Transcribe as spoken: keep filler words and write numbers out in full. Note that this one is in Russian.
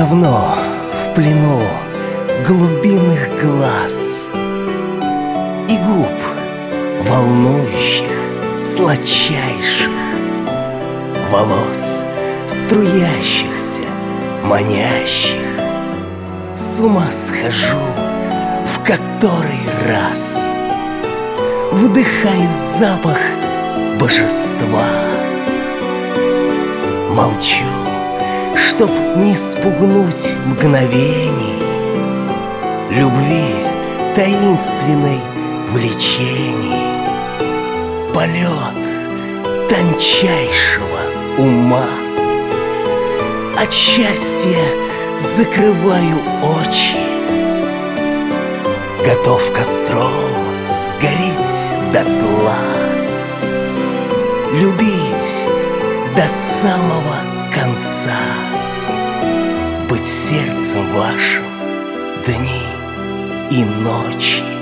давно в плену глубинных глаз и губ, волнующих, сладчайших, волос, струящихся, манящих. С ума схожу в который раз, вдыхаю запах божества. Молчу, чтоб не спугнуть мгновений любви, таинственной влечений, полет тончайшего ума. От счастья закрываю очи, готов костром сгореть дотла, любить до самого конца, быть сердцем вашим дни и ночи.